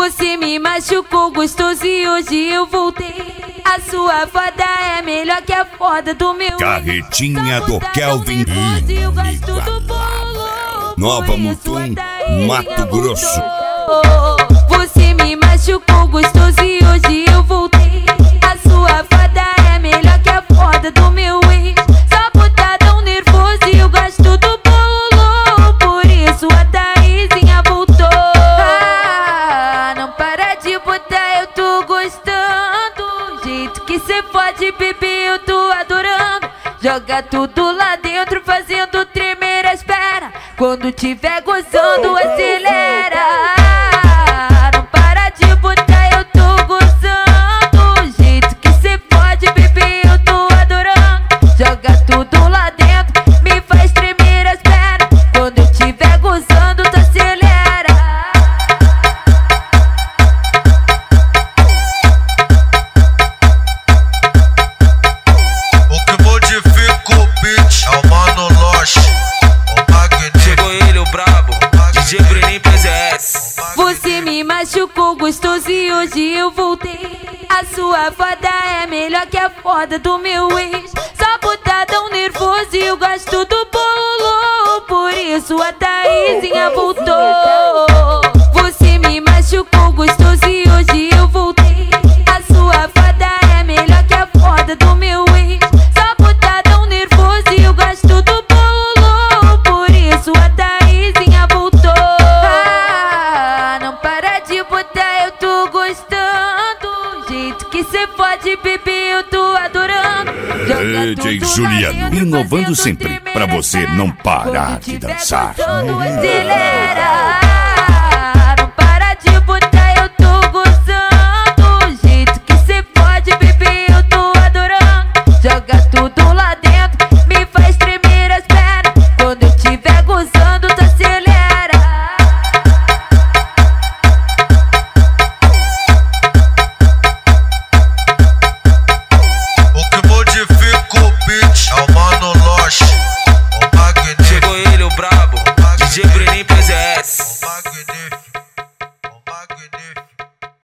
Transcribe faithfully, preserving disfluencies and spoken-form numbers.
Você me machucou gostoso e hoje eu voltei. A sua foda é melhor que a foda do meu Carretinha do Kelvin. Nova Mutum, Mato Grosso. Você me machucou gostoso e hoje eu voltei. A sua foda é melhor que a foda do meu ex. Só putadão nervoso e eu gosto do bolo. Por isso a Thaisinha voltou. Ah, não para de botar, eu tô gostando. O jeito que cê pode beber, eu tô adorando. Joga tudo lá dentro, fazendo tremer as pernas. Quando tiver gozando, acelera. Ah, não para de botar, eu tô gozando. O jeito que cê pode beber, eu tô adorando. Joga tudo lá dentro, me faz tremer as pernas. Quando eu tiver gozando, tu acelera. O que modifica o beat é o Mano Loche. Chegou ele, o brabo, D J Bruninho P Z S. Você me machucou gostoso e hoje eu voltei. A sua foda é melhor que a foda do meu ex. Só putadão nervoso e eu gosto do bolo. Por isso a Thaisinha voltou. Você me machucou gostoso e hoje eu voltei. A sua foda é melhor que a foda do meu ex. Só putadão nervoso e eu gosto do bolo. Por isso a Thaisinha voltou. Ah, não para de botar, eu tô gostando. O jeito que cê pode beber, eu tô adorando. Joga D J tudo lá Juliano, dentro, inovando fazendo sempre, tremer pra as você pernas. não parar Quando de tiver dançar. gozando, acelera. Ah, não para de botar, eu tô gozando. O jeito que cê pode beber, eu tô adorando. Joga tudo lá dentro.